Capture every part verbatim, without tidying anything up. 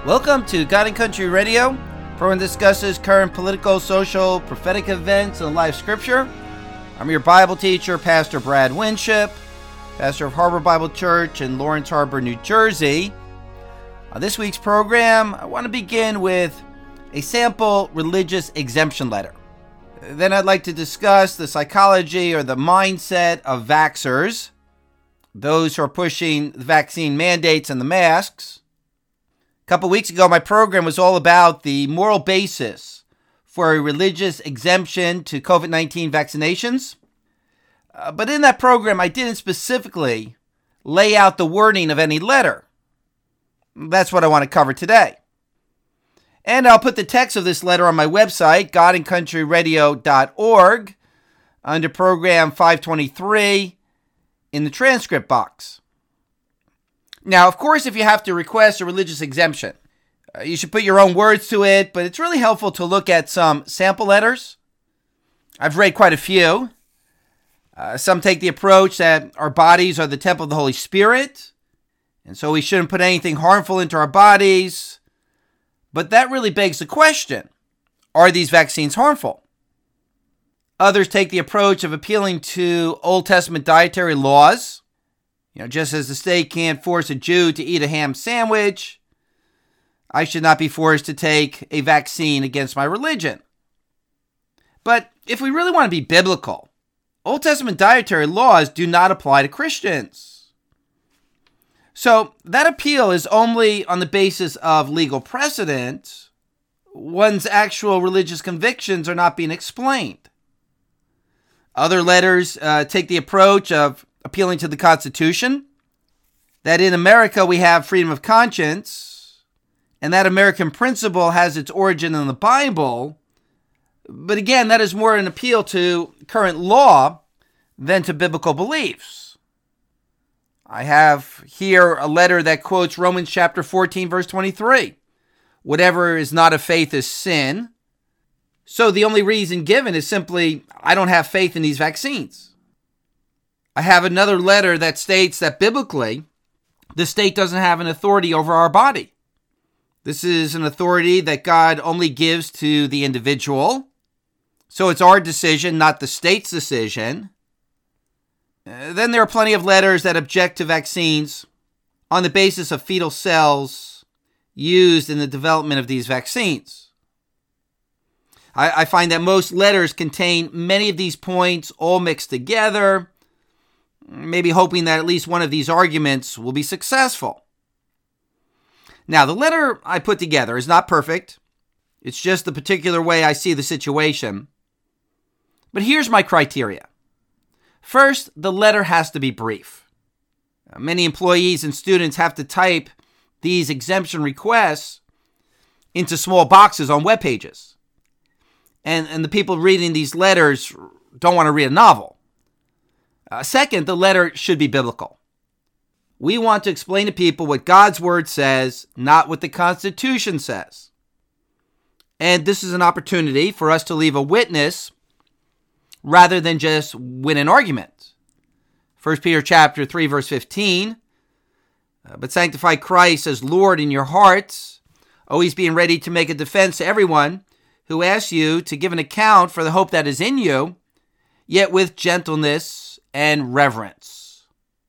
Welcome to God and Country Radio. The program discusses current political, social, prophetic events, and life scripture. I'm your Bible teacher, Pastor Brad Winship, pastor of Harbor Bible Church in Lawrence Harbor, New Jersey. On this week's program, I want to begin with a sample religious exemption letter. Then I'd like to discuss the psychology or the mindset of vaxxers, those who are pushing the vaccine mandates and the masks. A couple weeks ago, my program was all about the moral basis for a religious exemption to covid nineteen vaccinations. Uh, but in that program, I didn't specifically lay out the wording of any letter. That's what I want to cover today. And I'll put the text of this letter on my website, god and country radio dot org, under program five twenty-three in the transcript box. Now, of course, if you have to request a religious exemption, uh, you should put your own words to it, but it's really helpful to look at some sample letters. I've read quite a few. Uh, some take the approach that our bodies are the temple of the Holy Spirit, and so we shouldn't put anything harmful into our bodies. But that really begs the question, are these vaccines harmful? Others take the approach of appealing to Old Testament dietary laws. You know, just as the state can't force a Jew to eat a ham sandwich, I should not be forced to take a vaccine against my religion. But if we really want to be biblical, Old Testament dietary laws do not apply to Christians. So that appeal is only on the basis of legal precedent. One's actual religious convictions are not being explained. Other letters uh, take the approach of appealing to the Constitution, that in America we have freedom of conscience, and that American principle has its origin in the Bible. But again, that is more an appeal to current law than to biblical beliefs. I have here a letter that quotes Romans chapter fourteen, verse twenty-three. Whatever is not of faith is sin. So the only reason given is simply, I don't have faith in these vaccines. I have another letter that states that biblically, the state doesn't have an authority over our body. This is an authority that God only gives to the individual. So it's our decision, not the state's decision. Uh, then there are plenty of letters that object to vaccines on the basis of fetal cells used in the development of these vaccines. I, I find that most letters contain many of these points all mixed together, maybe hoping that at least one of these arguments will be successful. Now, the letter I put together is not perfect. It's just the particular way I see the situation. But here's my criteria. First, the letter has to be brief. Many employees and students have to type these exemption requests into small boxes on web pages. And, and the people reading these letters don't want to read a novel. Uh, second, the letter should be biblical. We want to explain to people what God's word says, not what the Constitution says. And this is an opportunity for us to leave a witness rather than just win an argument. First Peter chapter three, verse fifteen, uh, but sanctify Christ as Lord in your hearts, always being ready to make a defense to everyone who asks you to give an account for the hope that is in you, yet with gentleness and reverence.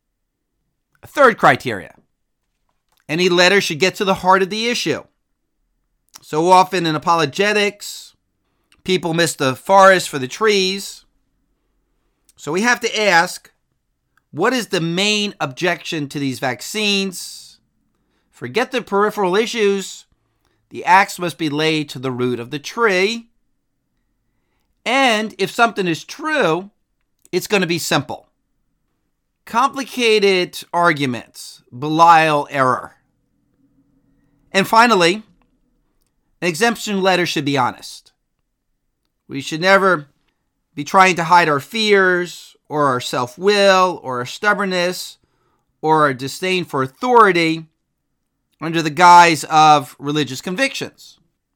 A third criteria. Any letter should get to the heart of the issue. So often in apologetics, people miss the forest for the trees. So we have to ask, what is the main objection to these vaccines? Forget the peripheral issues. The axe must be laid to the root of the tree. And if something is true, it's going to be simple. Complicated arguments belie error. And finally, an exemption letter should be honest. We should never be trying to hide our fears or our self-will or our stubbornness or our disdain for authority under the guise of religious convictions.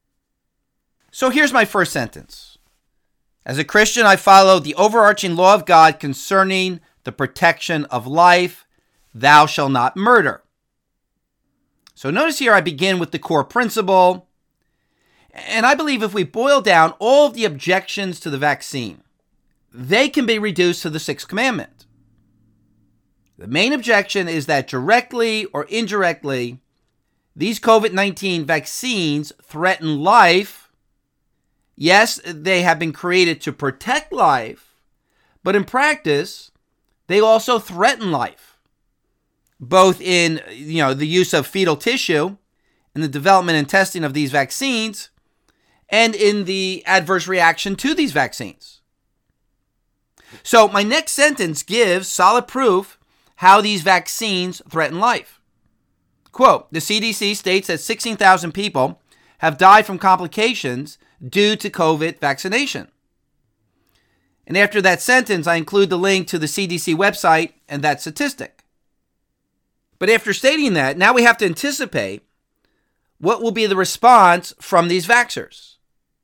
So here's my first sentence. As a Christian, I follow the overarching law of God concerning the protection of life. Thou shalt not murder. So notice here I begin with the core principle. And I believe if we boil down all of the objections to the vaccine, they can be reduced to the sixth commandment. The main objection is that directly or indirectly, these covid nineteen vaccines threaten life. Yes, they have been created to protect life, but in practice, they also threaten life, both in, you know, the use of fetal tissue and the development and testing of these vaccines, and in the adverse reaction to these vaccines. So my next sentence gives solid proof how these vaccines threaten life. Quote, the C D C states that sixteen thousand people have died from complications due to COVID vaccination. And after that sentence, I include the link to the C D C website and that statistic. But after stating that, now we have to anticipate what will be the response from these vaxxers.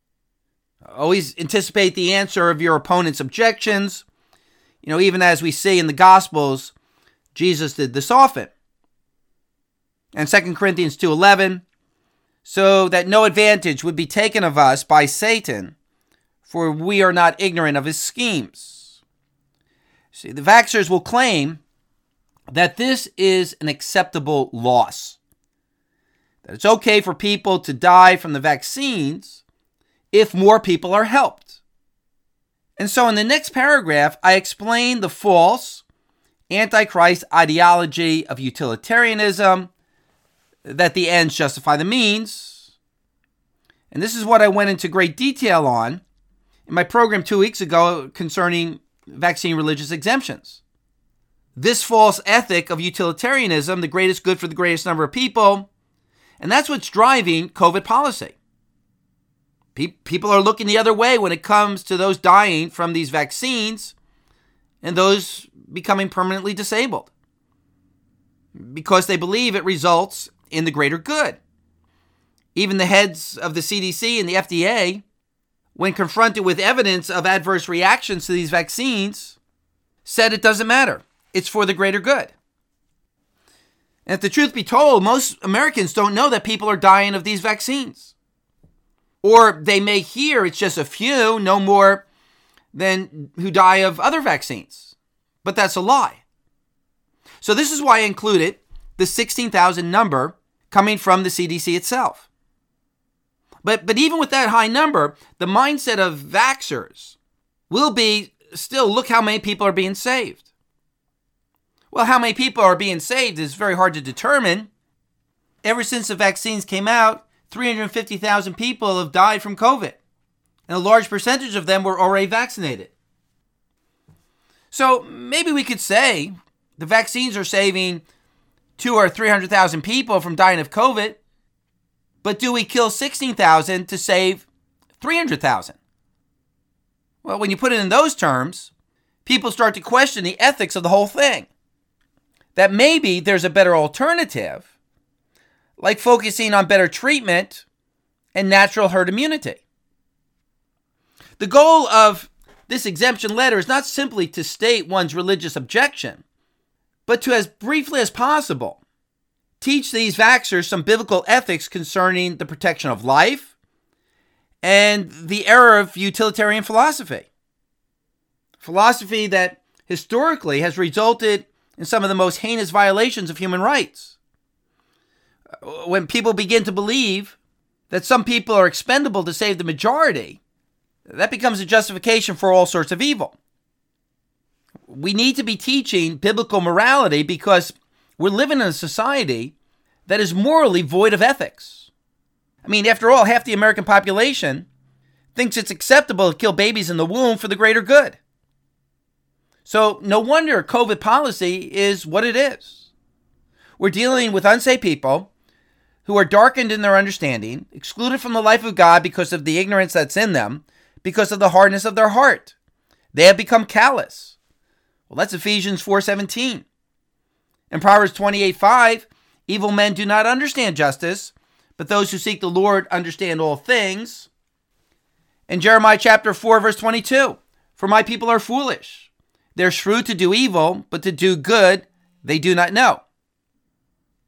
Always anticipate the answer of your opponent's objections. You know, even as we see in the Gospels, Jesus did this often. And Second Corinthians two eleven, so that no advantage would be taken of us by Satan, for we are not ignorant of his schemes. See, the vaxxers will claim that this is an acceptable loss, that it's okay for people to die from the vaccines if more people are helped. And so in the next paragraph, I explain the false Antichrist ideology of utilitarianism, that the ends justify the means. And this is what I went into great detail on in my program two weeks ago concerning vaccine religious exemptions. This false ethic of utilitarianism, the greatest good for the greatest number of people, and that's what's driving COVID policy. People are looking the other way when it comes to those dying from these vaccines and those becoming permanently disabled, because they believe it results in the greater good. Even the heads of the C D C and the F D A, when confronted with evidence of adverse reactions to these vaccines, said it doesn't matter. It's for the greater good. And if the truth be told, most Americans don't know that people are dying of these vaccines. Or they may hear it's just a few, no more than who die of other vaccines. But that's a lie. So this is why I included the sixteen thousand number coming from the C D C itself. But but even with that high number, the mindset of vaxxers will be still, look how many people are being saved. Well, how many people are being saved is very hard to determine. Ever since the vaccines came out, three hundred fifty thousand people have died from COVID, and a large percentage of them were already vaccinated. So maybe we could say the vaccines are saving two or three hundred thousand people from dying of COVID, but do we kill sixteen thousand to save three hundred thousand? Well, when you put it in those terms, people start to question the ethics of the whole thing. That maybe there's a better alternative, like focusing on better treatment and natural herd immunity. The goal of this exemption letter is not simply to state one's religious objection, but to, as briefly as possible, teach these vaxxers some biblical ethics concerning the protection of life and the error of utilitarian philosophy. Philosophy that historically has resulted in some of the most heinous violations of human rights. When people begin to believe that some people are expendable to save the majority, that becomes a justification for all sorts of evil. We need to be teaching biblical morality because we're living in a society that is morally void of ethics. I mean, after all, half the American population thinks it's acceptable to kill babies in the womb for the greater good. So no wonder COVID policy is what it is. We're dealing with unsaved people who are darkened in their understanding, excluded from the life of God because of the ignorance that's in them, because of the hardness of their heart. They have become callous. Well, that's Ephesians four seventeen. In Proverbs twenty-eight five, evil men do not understand justice, but those who seek the Lord understand all things. In Jeremiah chapter four, verse twenty-two, for my people are foolish. They're shrewd to do evil, but to do good they do not know.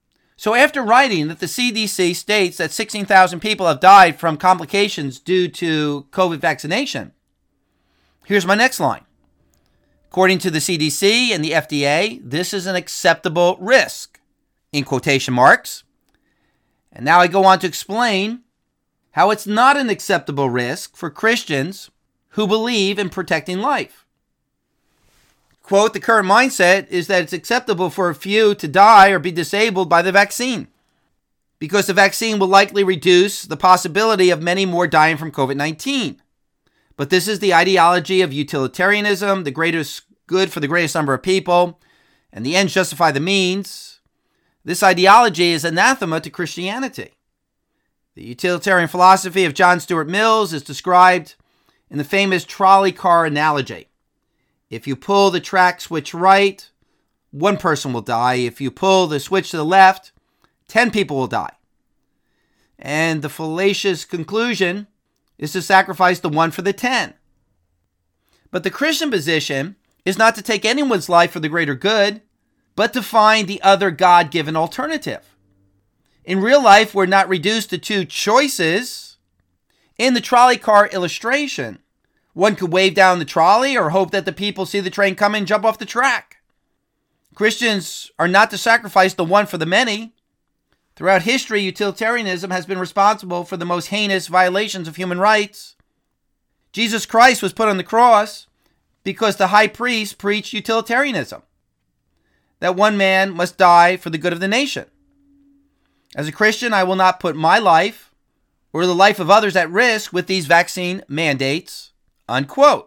So after writing that the C D C states that sixteen thousand people have died from complications due to COVID vaccination, here's my next line. According to the C D C and the F D A, this is an acceptable risk, in quotation marks. And now I go on to explain how it's not an acceptable risk for Christians who believe in protecting life. Quote, the current mindset is that it's acceptable for a few to die or be disabled by the vaccine, because the vaccine will likely reduce the possibility of many more dying from COVID nineteen. But this is the ideology of utilitarianism, the greatest good for the greatest number of people, and the ends justify the means. This ideology is anathema to Christianity. The utilitarian philosophy of John Stuart Mills is described in the famous trolley car analogy. If you pull the track switch right, one person will die. If you pull the switch to the left, ten people will die. And the fallacious conclusion is to sacrifice the one for the ten. But the Christian position is not to take anyone's life for the greater good, but to find the other God-given alternative. In real life, we're not reduced to two choices. In the trolley car illustration, one could wave down the trolley or hope that the people see the train coming and jump off the track. Christians are not to sacrifice the one for the many. Throughout history, utilitarianism has been responsible for the most heinous violations of human rights. Jesus Christ was put on the cross because the high priest preached utilitarianism, that one man must die for the good of the nation. As a Christian, I will not put my life or the life of others at risk with these vaccine mandates, unquote.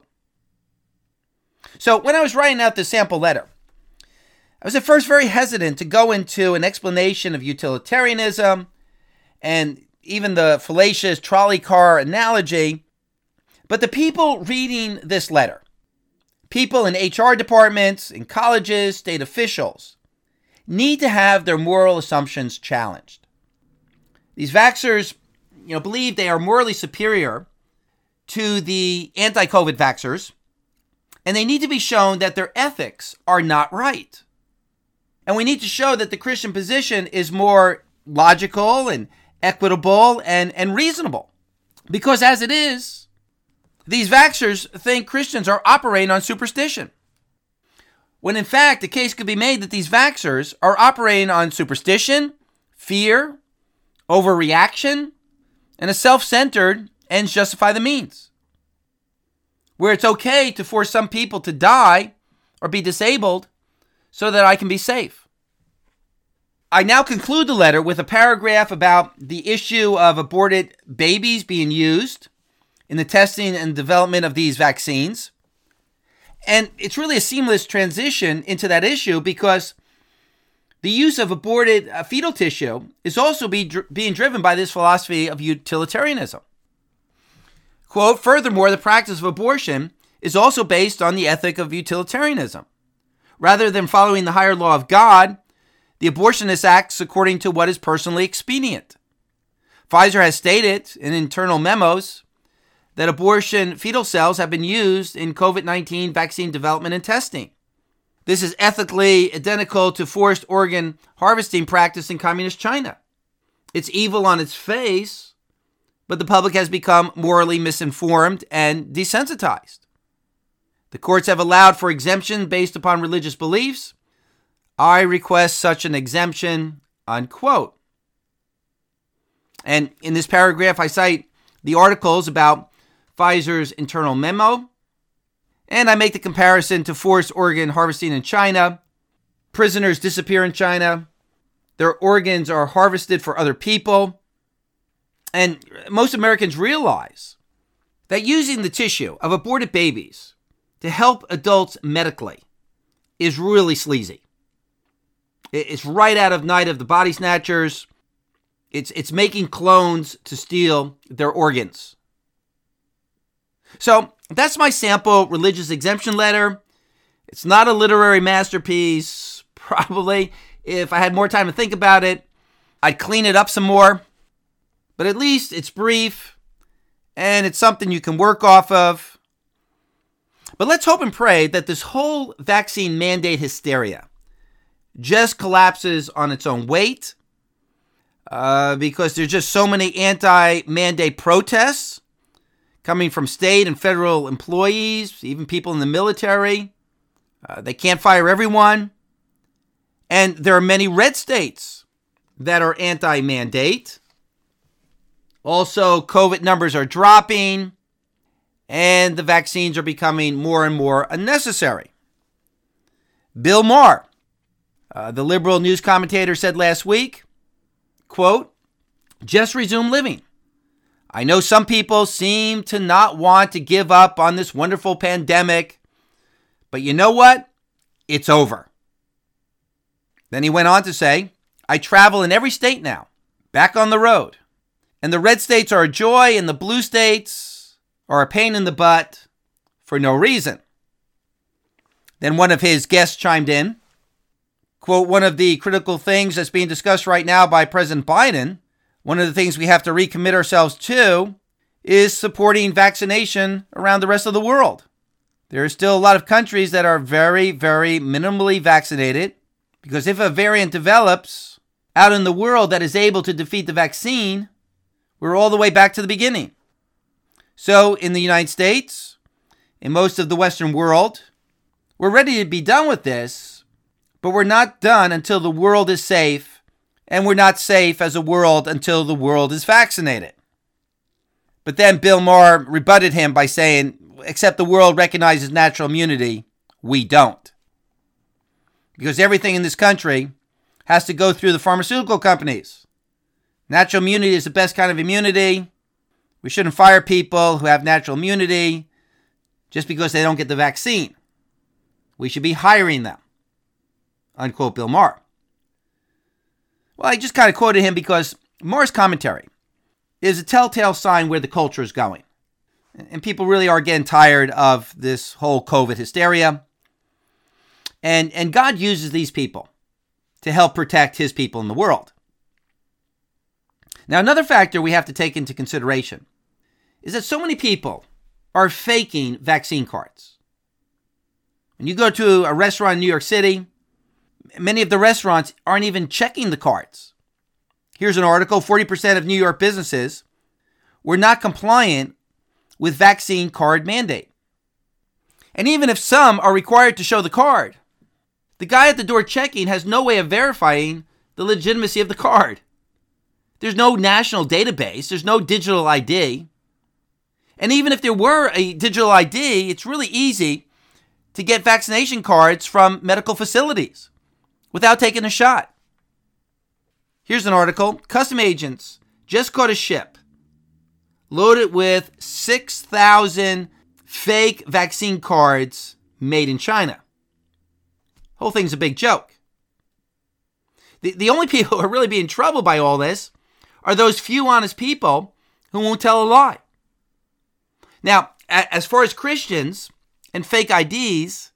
So when I was writing out this sample letter, I was at first very hesitant to go into an explanation of utilitarianism and even the fallacious trolley car analogy. But the people reading this letter, people in H R departments, in colleges, state officials, need to have their moral assumptions challenged. These vaxxers, you know, believe they are morally superior to the anti-COVID vaxxers, and they need to be shown that their ethics are not right. And we need to show that the Christian position is more logical and equitable and, and reasonable. Because as it is, these vaxxers think Christians are operating on superstition, when in fact the case could be made that these vaxxers are operating on superstition, fear, overreaction, and a self-centered ends justify the means, where it's okay to force some people to die or be disabled so that I can be safe. I now conclude the letter with a paragraph about the issue of aborted babies being used in the testing and development of these vaccines. And it's really a seamless transition into that issue because the use of aborted uh, fetal tissue is also be dr- being driven by this philosophy of utilitarianism. Quote, furthermore, the practice of abortion is also based on the ethic of utilitarianism. Rather than following the higher law of God, the abortionist acts according to what is personally expedient. Pfizer has stated in internal memos that abortion fetal cells have been used in COVID nineteen vaccine development and testing. This is ethically identical to forced organ harvesting practice in communist China. It's evil on its face, but the public has become morally misinformed and desensitized. The courts have allowed for exemption based upon religious beliefs. I request such an exemption, unquote. And in this paragraph, I cite the articles about Pfizer's internal memo, and I make the comparison to forced organ harvesting in China. Prisoners disappear in China. Their organs are harvested for other people. And most Americans realize that using the tissue of aborted babies to help adults medically is really sleazy. It's right out of Night of the Body Snatchers. It's, it's making clones to steal their organs. So that's my sample religious exemption letter. It's not a literary masterpiece. Probably, if I had more time to think about it, I'd clean it up some more. But at least it's brief, and it's something you can work off of. But let's hope and pray that this whole vaccine mandate hysteria just collapses on its own weight, uh, because there's just so many anti-mandate protests coming from state and federal employees, even people in the military. Uh, they can't fire everyone. And there are many red states that are anti-mandate. Also, COVID numbers are dropping, and the vaccines are becoming more and more unnecessary. Bill Maher, uh, the liberal news commentator, said last week, quote, "Just resume living. I know some people seem to not want to give up on this wonderful pandemic, but you know what? It's over." Then he went on to say, "I travel in every state now, back on the road. And the red states are a joy and the blue states are a pain in the butt for no reason." Then one of his guests chimed in, quote, "One of the critical things that's being discussed right now by President Biden, one of the things we have to recommit ourselves to is supporting vaccination around the rest of the world. There are still a lot of countries that are very, very minimally vaccinated, because if a variant develops out in the world that is able to defeat the vaccine, we're all the way back to the beginning. So in the United States, in most of the Western world, we're ready to be done with this, but we're not done until the world is safe, and we're not safe as a world until the world is vaccinated." But then Bill Maher rebutted him by saying, "Except the world recognizes natural immunity, we don't. Because everything in this country has to go through the pharmaceutical companies. Natural immunity is the best kind of immunity. We shouldn't fire people who have natural immunity just because they don't get the vaccine. We should be hiring them." Unquote, Bill Maher. Well, I just kind of quoted him because Maher's commentary is a telltale sign where the culture is going. And people really are getting tired of this whole COVID hysteria. And, and God uses these people to help protect his people in the world. Now, another factor we have to take into consideration is that so many people are faking vaccine cards. When you go to a restaurant in New York City, many of the restaurants aren't even checking the cards. Here's an article, forty percent of New York businesses were not compliant with vaccine card mandate. And even if some are required to show the card, the guy at the door checking has no way of verifying the legitimacy of the card. There's no national database. There's no digital I D. And even if there were a digital I D, it's really easy to get vaccination cards from medical facilities without taking a shot. Here's an article. Custom agents just caught a ship loaded with six thousand fake vaccine cards made in China. Whole thing's a big joke. The, the only people who are really being troubled by all this are those few honest people who won't tell a lie. Now, as far as Christians and fake I Ds,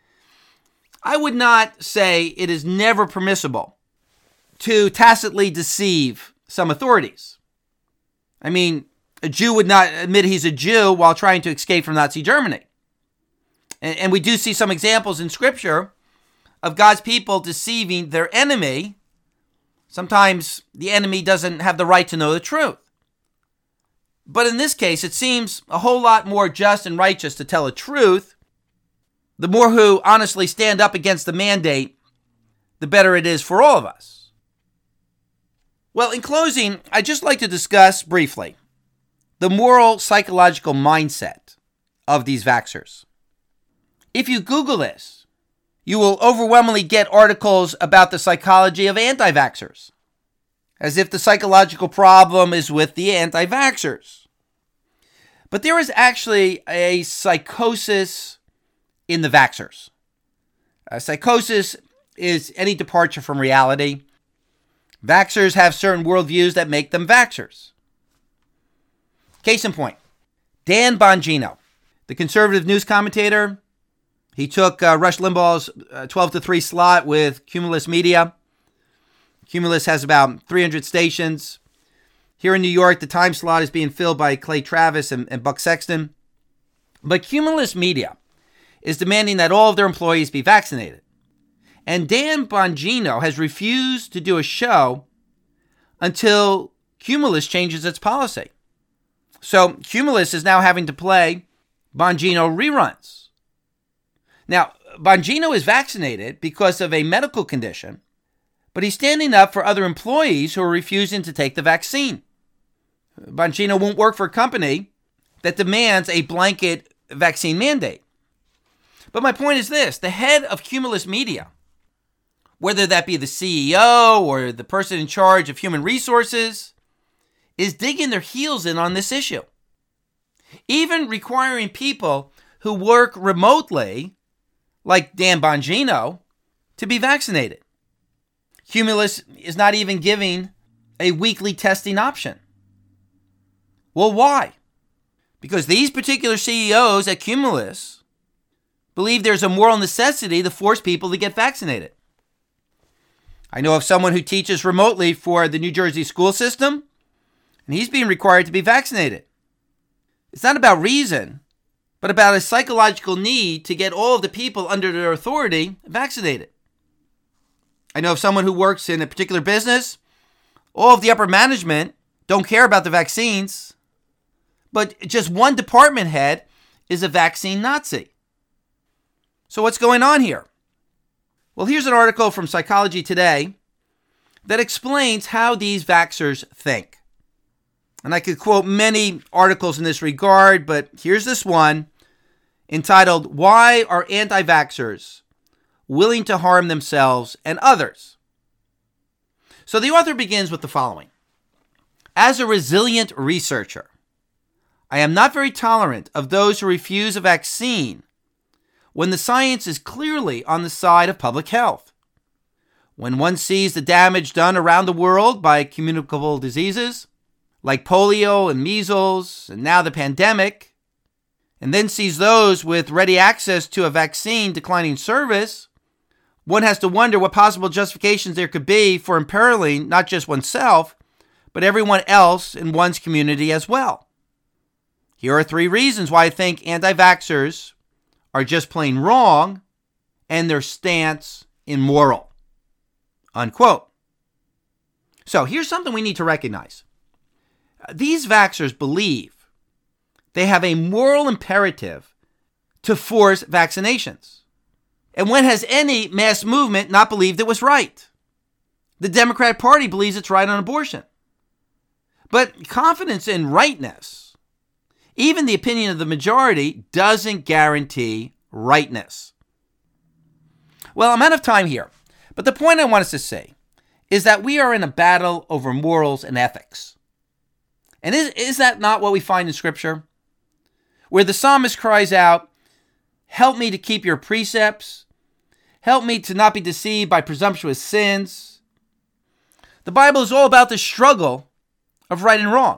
I would not say it is never permissible to tacitly deceive some authorities. I mean, a Jew would not admit he's a Jew while trying to escape from Nazi Germany. And, and we do see some examples in Scripture of God's people deceiving their enemy. Sometimes the enemy doesn't have the right to know the truth. But in this case, it seems a whole lot more just and righteous to tell a truth. The more who honestly stand up against the mandate, the better it is for all of us. Well, in closing, I'd just like to discuss briefly the moral psychological mindset of these vaxxers. If you Google this, you will overwhelmingly get articles about the psychology of anti-vaxxers, as if the psychological problem is with the anti-vaxxers. But there is actually a psychosis in the vaxxers. A psychosis is any departure from reality. Vaxxers have certain worldviews that make them vaxxers. Case in point, Dan Bongino, the conservative news commentator. He took uh, Rush Limbaugh's uh, twelve to three slot with Cumulus Media. Cumulus has about three hundred stations. Here in New York, the time slot is being filled by Clay Travis and, and Buck Sexton. But Cumulus Media is demanding that all of their employees be vaccinated. And Dan Bongino has refused to do a show until Cumulus changes its policy. So Cumulus is now having to play Bongino reruns. Now, Bongino is vaccinated because of a medical condition, but he's standing up for other employees who are refusing to take the vaccine. Bongino won't work for a company that demands a blanket vaccine mandate. But my point is this: the head of Cumulus Media, whether that be the C E O or the person in charge of human resources, is digging their heels in on this issue, even requiring people who work remotely, like Dan Bongino, to be vaccinated. Cumulus is not even giving a weekly testing option. Well, why? Because these particular C E Os at Cumulus believe there's a moral necessity to force people to get vaccinated. I know of someone who teaches remotely for the New Jersey school system, and he's being required to be vaccinated. It's not about reason, but about a psychological need to get all of the people under their authority vaccinated. I know of someone who works in a particular business. All of the upper management don't care about the vaccines, but just one department head is a vaccine Nazi. So what's going on here? Well, here's an article from Psychology Today that explains how these vaxxers think. And I could quote many articles in this regard, but here's this one entitled, "Why Are Anti-Vaxxers Willing to Harm Themselves and Others?" So the author begins with the following. As a resilient researcher, I am not very tolerant of those who refuse a vaccine when the science is clearly on the side of public health. When one sees the damage done around the world by communicable diseases like polio and measles and now the pandemic, and then sees those with ready access to a vaccine declining service, one has to wonder what possible justifications there could be for imperiling not just oneself, but everyone else in one's community as well. Here are three reasons why I think anti-vaxxers are just plain wrong and their stance immoral. Unquote. So here's something we need to recognize. These vaxxers believe they have a moral imperative to force vaccinations. And when has any mass movement not believed it was right? The Democrat Party believes it's right on abortion. But confidence in rightness, even the opinion of the majority, doesn't guarantee rightness. Well, I'm out of time here, but the point I want us to say is that we are in a battle over morals and ethics. And is, is that not what we find in Scripture? Where the psalmist cries out, "Help me to keep your precepts. Help me to not be deceived by presumptuous sins." The Bible is all about the struggle of right and wrong.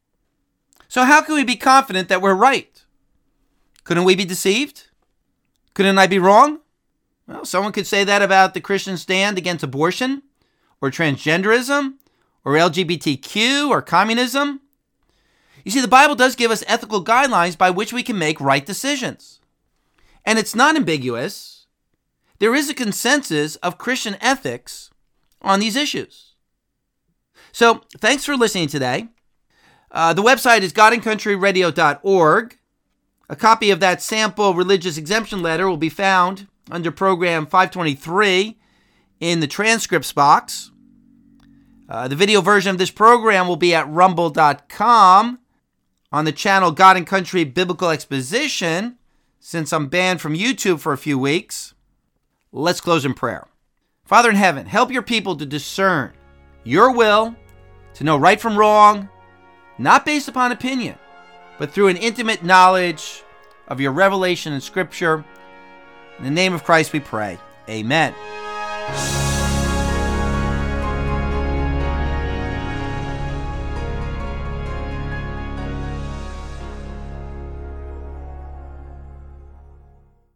So how can we be confident that we're right? Couldn't we be deceived? Couldn't I be wrong? Well, someone could say that about the Christian stand against abortion, or transgenderism, or L G B T Q, or communism. You see, the Bible does give us ethical guidelines by which we can make right decisions. And it's not ambiguous. There is a consensus of Christian ethics on these issues. So, thanks for listening today. Uh, the website is god and country radio dot org. A copy of that sample religious exemption letter will be found under program five twenty-three in the transcripts box. Uh, the video version of this program will be at rumble dot com on the channel God and Country Biblical Exposition, since I'm banned from YouTube for a few weeks. Let's close in prayer. Father in heaven, help your people to discern your will, to know right from wrong, not based upon opinion, but through an intimate knowledge of your revelation in Scripture. In the name of Christ we pray. Amen.